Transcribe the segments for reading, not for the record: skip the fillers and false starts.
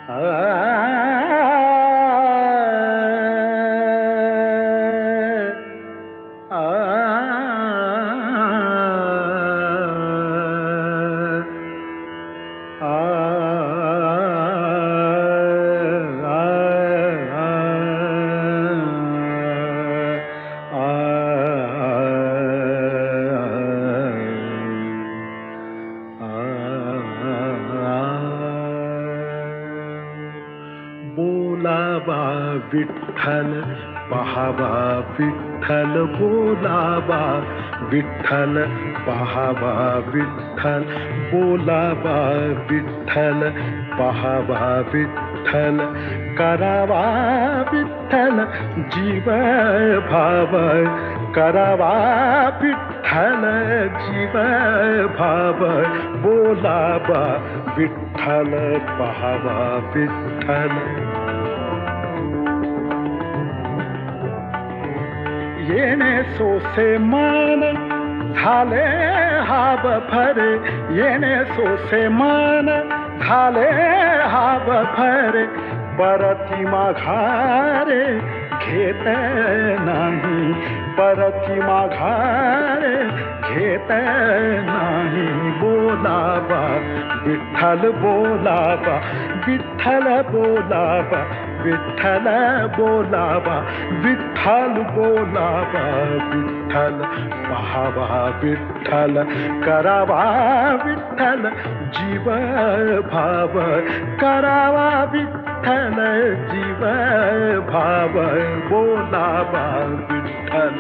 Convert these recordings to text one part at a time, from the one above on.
आ, आ, बोलावा विठ्ठल पहावा विठ्ठल बोलावा विठ्ठल पहावा विठ्ठल बोलावा विठ्ठल पहावा विठ्ठल करावा विठ्ठल जीव भाव करावा विठ्ठल जीव भाव बोलावा विठ्ठल पहावा विठ्ठल येणे सोसे मन झाले हाब भरे येणे सोसे मन झाले हाब भरे परती माघारे घेत नाही परती माघारे घेत नाही बोलावा विठ्ठल बोलावा विठ्ठल बोलावा विठ्ठल बोलावा विठ्ठल बोलावा विठ्ठल पहावा विठ्ठल करावा विठ्ठल जीव भाव करावा विठ्ठल जीव भाव बोलावा विठ्ठल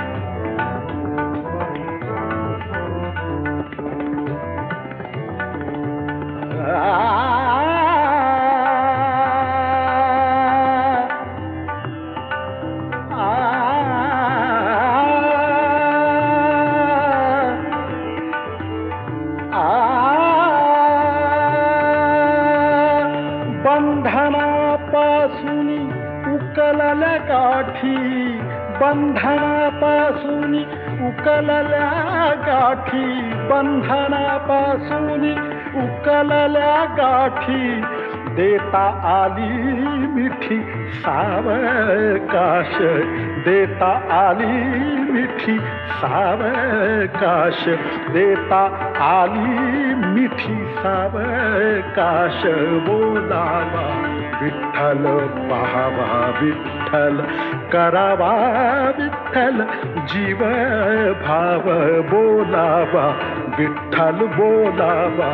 बंधनापासून उकलल्या गाठी बंधनापासून उकलल्या गाठी बंधनापासून उकलल्या गाठी देता आली मिठी सावकाश देता आली मिठी सावकाश देता आली मिठी सावकाश बोलावा विठ्ठल पहावा विठ्ठल करावा विठ्ठल जीव भाव बोलावा विठ्ठल बोलावा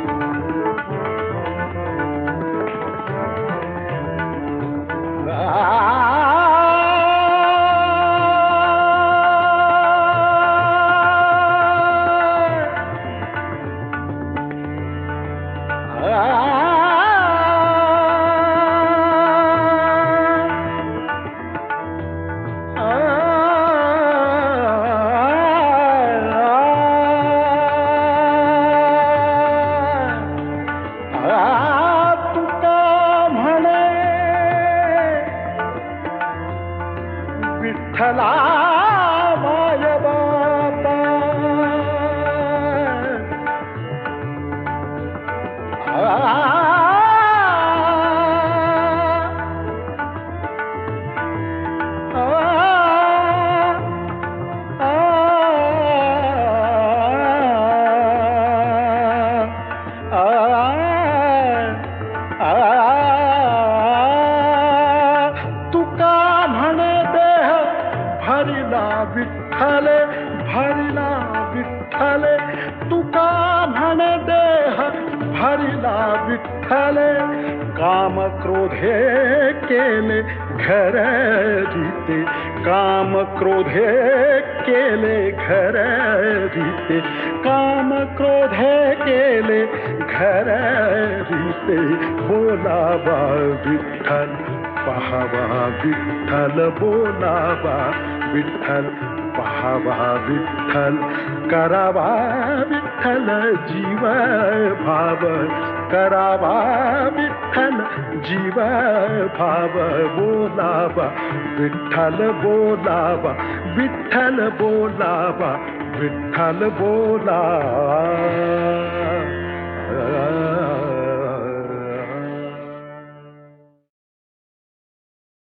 विठ्ठला माय बापा विठ्ठले भरिला विठ्ठले तुका म्हणे देह भरिला विठ्ठले काम क्रोधे केले घर रीते काम क्रोधे केले घर रीते काम क्रोधे केले घर रीते बोलावा विठ्ठल पहावा विठ्ठल बोलावा विठ्ठल पहावा विठ्ठल करावा विठ्ठल जीव भाव करावा विठ्ठल जीव भाव बोलावा विठ्ठल बोलावा विठ्ठल बोलावा विठ्ठल बोलावा